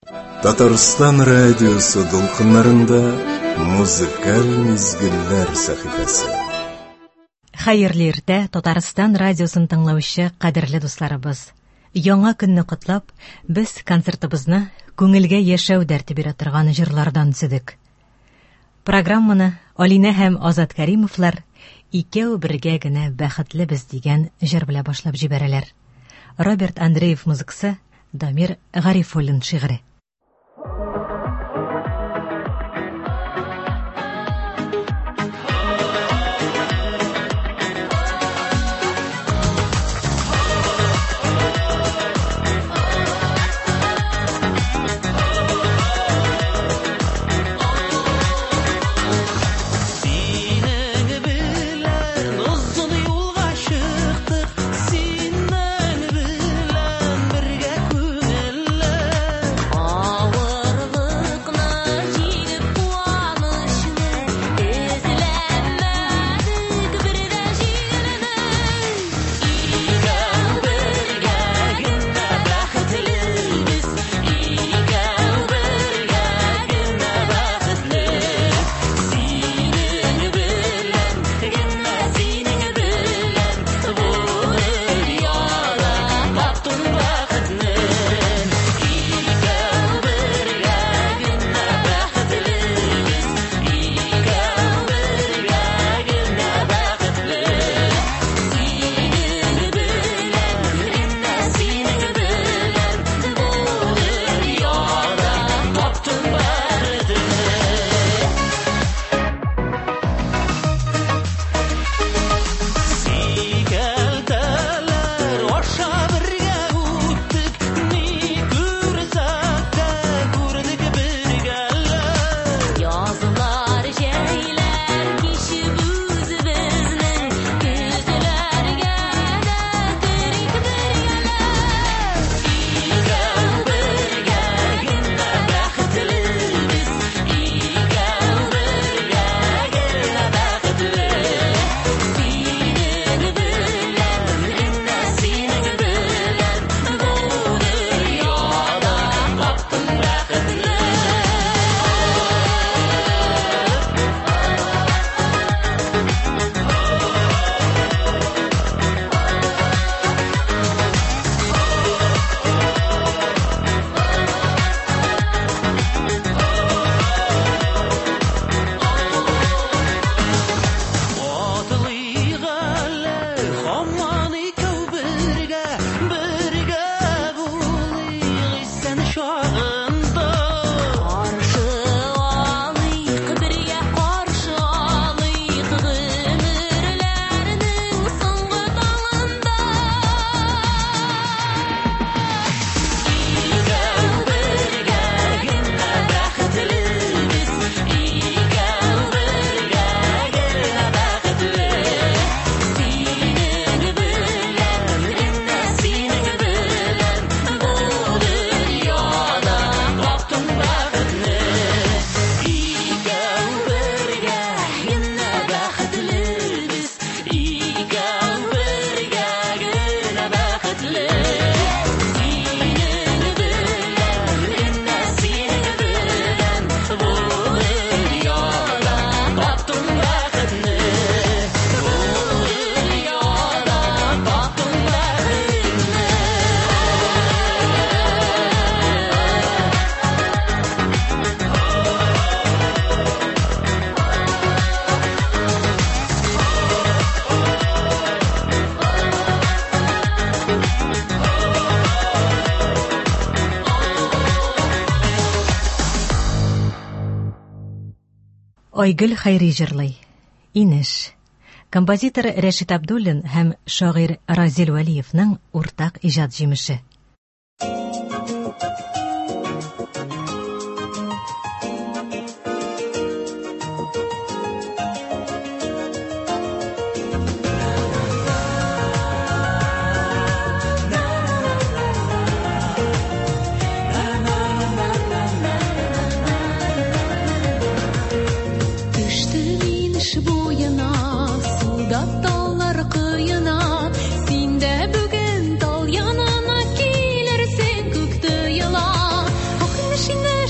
Татарстан радиосы долқынларында музыкаль мизгилләр сәхифәсе. Хәерле иртә, Татарстан радиосын тыңлаучы кадерле дусларыбыз. Яңа көнне котлап, без концертыбызны күңелгә яшәү дәрте бирә торган җырлардан төзедек. Программаны Алина һәм Азат Кәримовлар «Икәү бергә генә бәхетлебез» дигән җыр белән башлап җибәрәләр. Роберт Андреев музыкасы, Дамир Гарифуллин шигъре. Айгөл Хайри җырлый. Инеш. Композитор Рәшит Абдуллин һәм шагыйрь Разил Вәлиевнең уртак иҗат җимеше. Даллар кыена, син дә бүген тал янына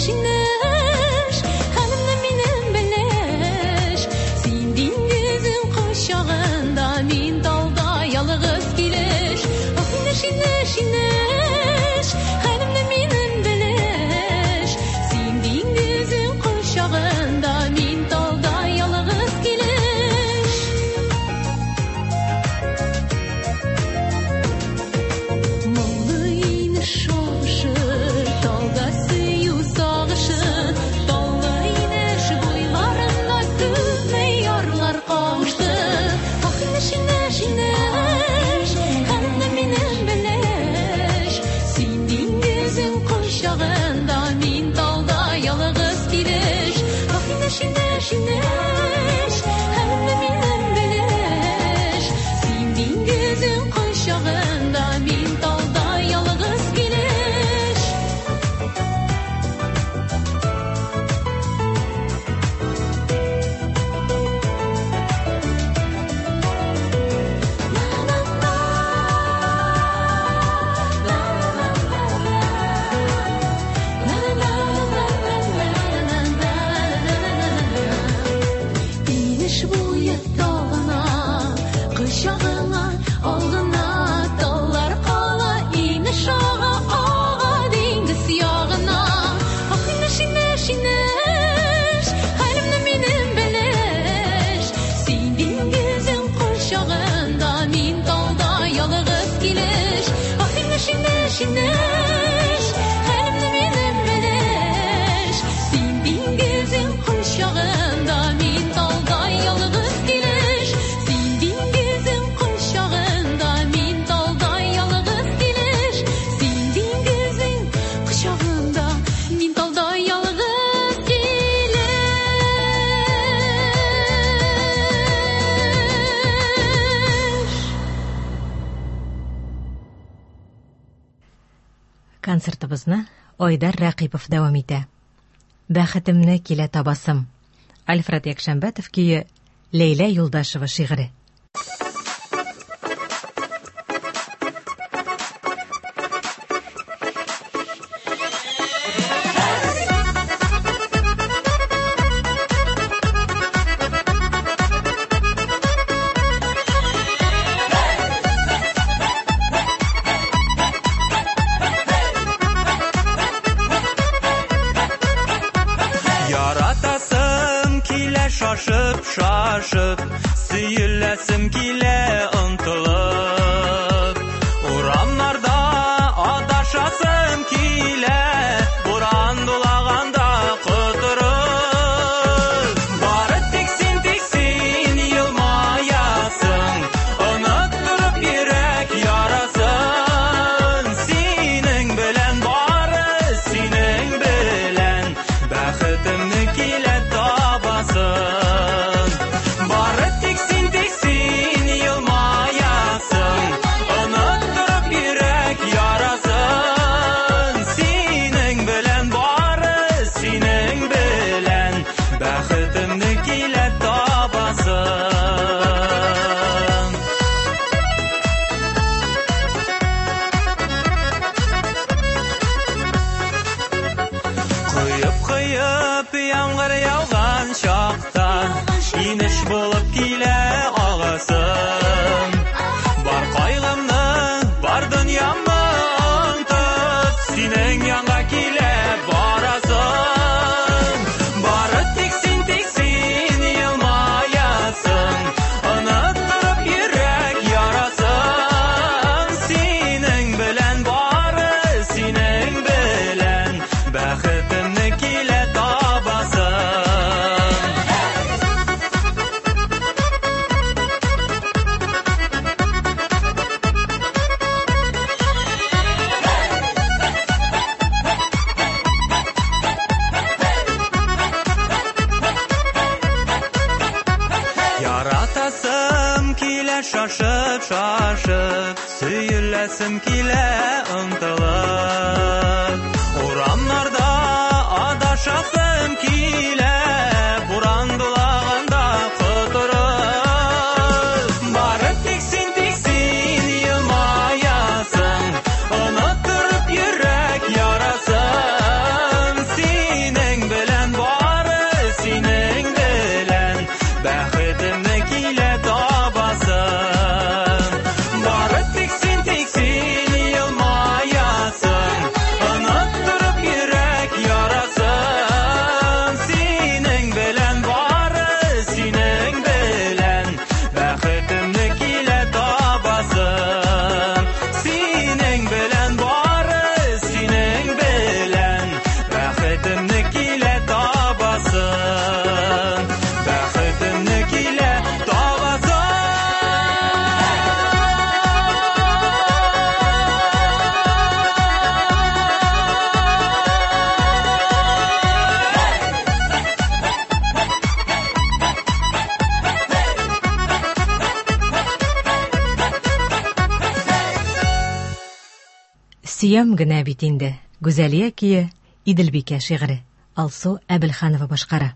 Концертыбызны Айдар Рәкыйпов дәвам итә. Бәхетемне килә табасым. Альфред Якшәмбәтов көе, Ләйлә Юлдашева шигыре. Шашып, сөйләсем килә ынтылып. Урамнарда адашасым килә, буран дулаганда котырып. Бары тик син елмаясың, оныттырып йөрәк ярасын. Синең белән бары, синең белән бәхетемне килә табасың. Яңгыр яуган чакта инеш булып килә агасым. Бар кайгымны, бар дөньямны онтып, синең янга килә барасым. Бары тик син елмаясың, оныттырып йөрәк ярасын. Синең белән бары, синең белән бәхетемне килә Шашып, сөйләсем килә ынтылып. Урамнарда адашасым килә, буран дулаганда котырып. Бары тик син елмаясың, оныттырып йөрәк ярасын. Син сөям генә бит инде. Гүзәлия кие, Иделбикә шигыре. Алсу Әбелханова башкара.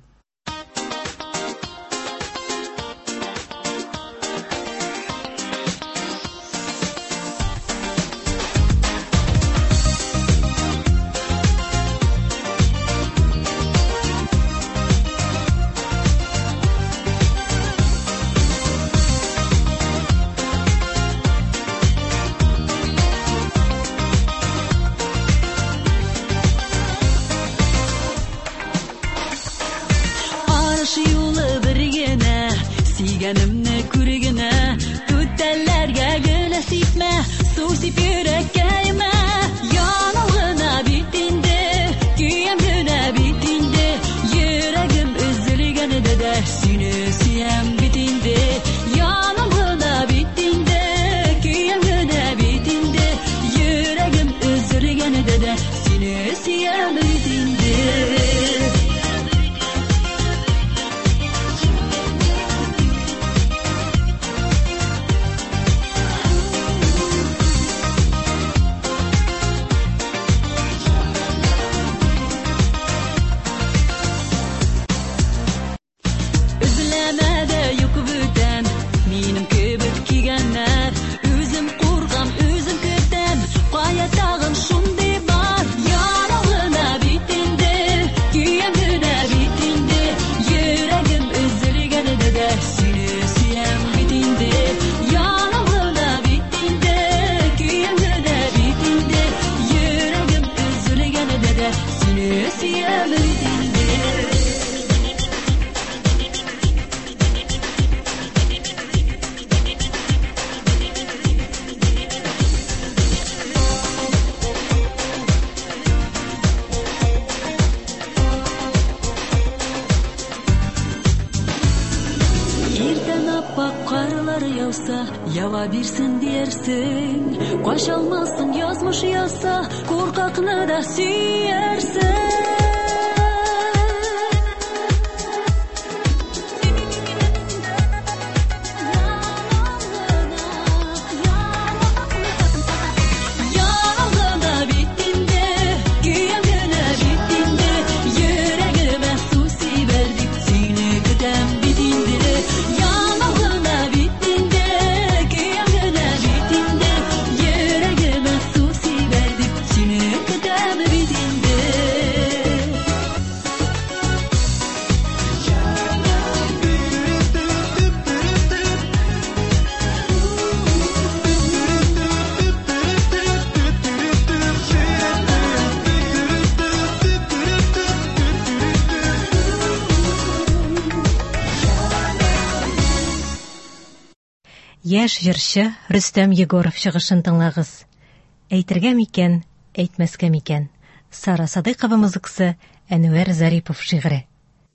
Ява бирсин дерсин, качалмасын язмыш язса, коркакны да сүйерсин. Яшь җырчы Рөстәм Егоров чыгышын тыңлагыз. Әйтергә микән, әйтмәскә микән. Сара Садыйкова музыкасы, Әнвәр Зарипов шигыре.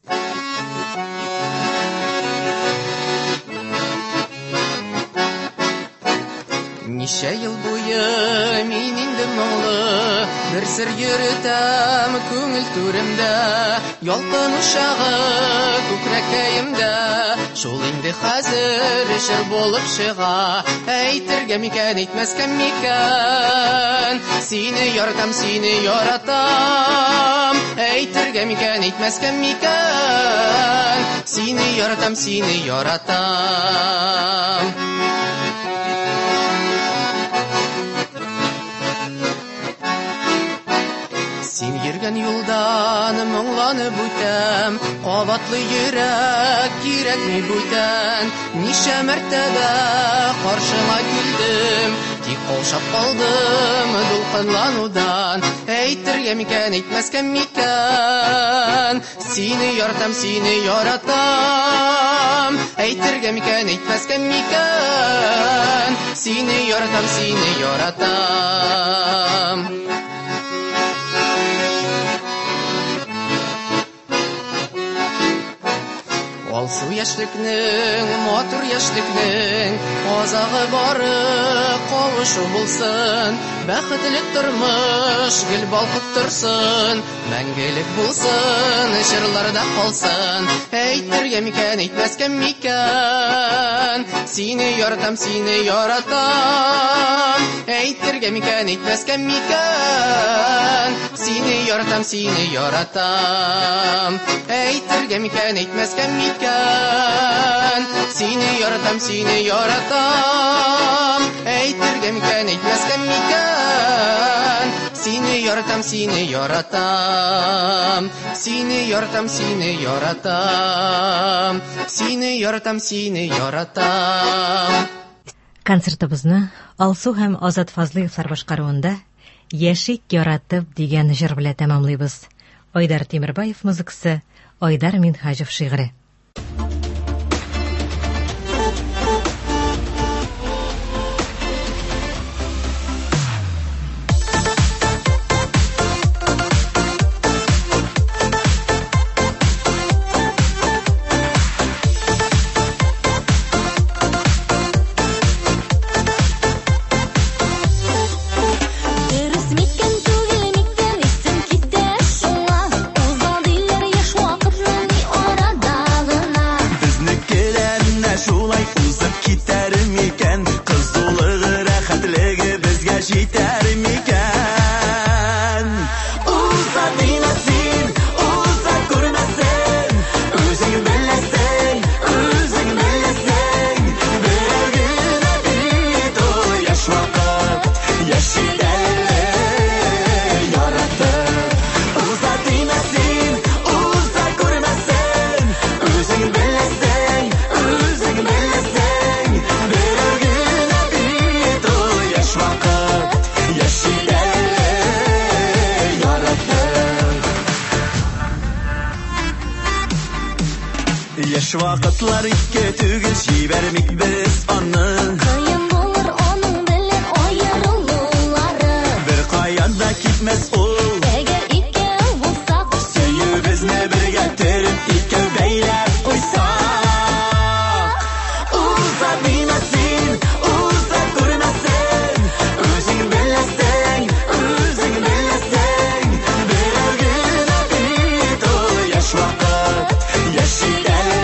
Ничә ел буе мин инде моңлы, бер сер йөртәм күңел түремдә, ялкын ушагы күкрәкәемдә, шул инде хәзер җыр булып чыга, әйтергә микән, әйтмәскә микән, сине яратам, сине яратам, әйтергә микән, әйтмәскә микән, сине яратам, сине яратам. Син йөргән юлдан моңланып үтәм, кабатлы йөрәк кирәкми бүтән, ничә мәртәбә каршыма килдем, тик каушап калдым дулкынланудан, әйтергә микән, әйтмәскә микән, сине яратам, сине яратам, әйтергә микән, әйтмәскә микән, сине яратам, сине яратам. Алсу яшьлекнең, матур яшьлекнең, азагы бары кавышу булсын. Бәхетле тормыш гел балкып торсын, мәңгелек булсын, җырларда калсын. Әйтергә микән, әйтмәскә микән, сине яратам, сине яратам. Әйтергә микән, әйтмәскә микән, сине яратам, сине яратам. Әйтергә микән, әйтмәскә микән, сине яратам, сине яратам. Әйтергә микән, әйтмәскә микән, сине яратам, сине яратам. Сине яратам, сине яратам. Сине яратам, сине яратам. Концертыбызны Алсу һәм Азат Фазлыевлар башкаруында «Яшик яратып» дигән җыр белән тәмамлыйбыз. Айдар Тимербаев музыкасы, Айдар Минхаҗев шигыре. Яш вакытлар икке түгел, җибәрмик без аны. Кыен булыр аның белән аерылулары. Бер каян да китмәс ул. Әгәр икәү булсак, Сөюбезне бергә төреп, икәү бәйләп куйсак. Уза димәсен, уза күрмәсен. Үзең беләсең, үзең беләсең. Берәү генә бит ул яшь вакыт, яши.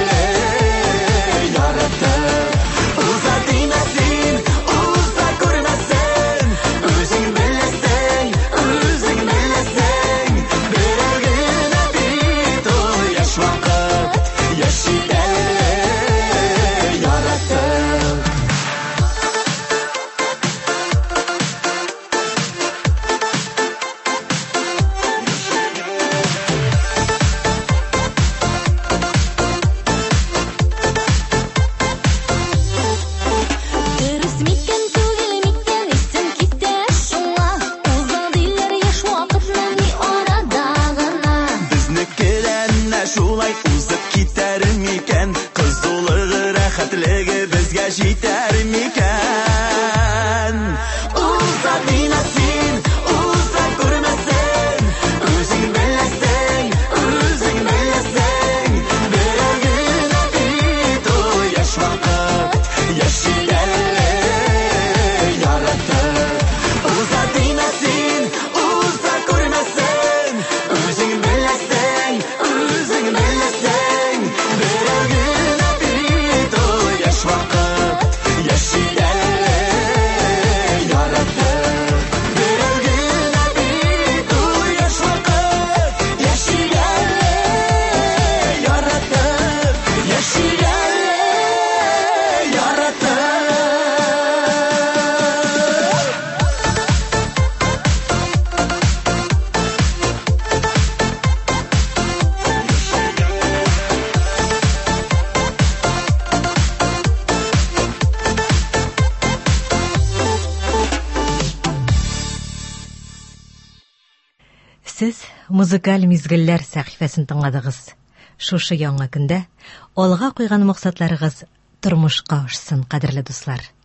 Сез музыкаль мизгелләр сәхифәсен тыңладыгыз. Шушы яңа көндә алга куйган максатларыгыз тормышка ашсын, кадерле дуслар.